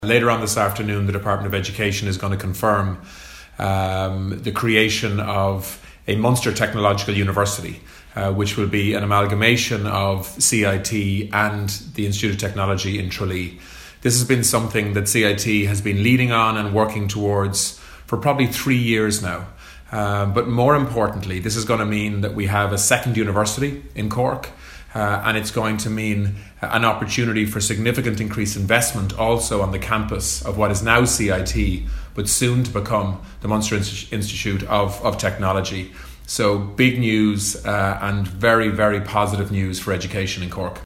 Later on this afternoon, the Department of Education is going to confirm the creation of a Munster Technological University, which will be an amalgamation of CIT and the Institute of Technology in Tralee. This has been something that CIT has been leading on and working towards for probably 3 years now. But more importantly, this is going to mean that we have a second university in Cork, and it's going to mean an opportunity for significant increased investment also on the campus of what is now CIT, but soon to become the Munster Institute of Technology. So big news and very, very positive news for education in Cork.